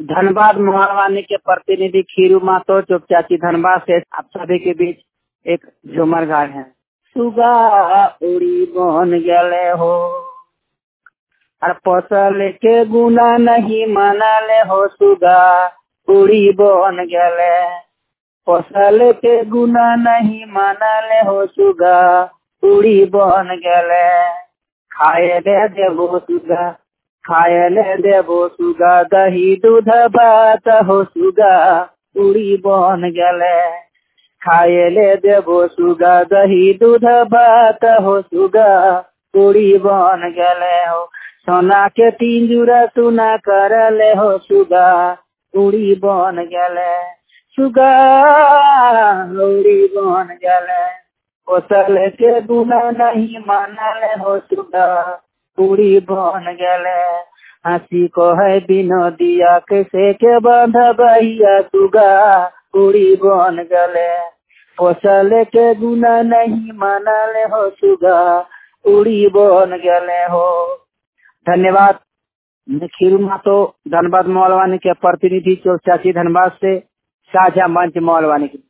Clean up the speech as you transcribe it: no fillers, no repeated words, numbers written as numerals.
धनबाद मोहनवानी के प्रतिनिधि खीरू मातो चुप चाची धनबाद से आप सभी के बीच एक झूमर गाए हैं। सुगा उड़ी बन गले हो और फसल के गुना नहीं मानले हो। सुगा उड़ी बन गले फसल के गुना नहीं मानले हो। सुगा उड़ी बन गले खाए ले देवो सुगा खाए ले देवो सुगा दही दूध भात हो। सुगा उड़ी बन गले खाए ले देवो सुगा दही दूध भात हो। सुगा उड़ी बन गले हो सोना के पिंजरा सुना कर ले हो। सुगा उड़ी बन गले सुगा उड़ी बन गले फसल के गुना नहीं मानले हो। सुगा उड़ी बन गले हंसी को है बिनोदिया कैसे के बंध भैया। सुगा उड़ी बन गले फसल के गुना नहीं मानले हो। सुगा उड़ी बन गले हो। धन्यवाद। खीरू मातो धनबाद मोहलवानी के प्रतिनिधि चौचाची धनबाद से साझा मंच मोहलवानी की।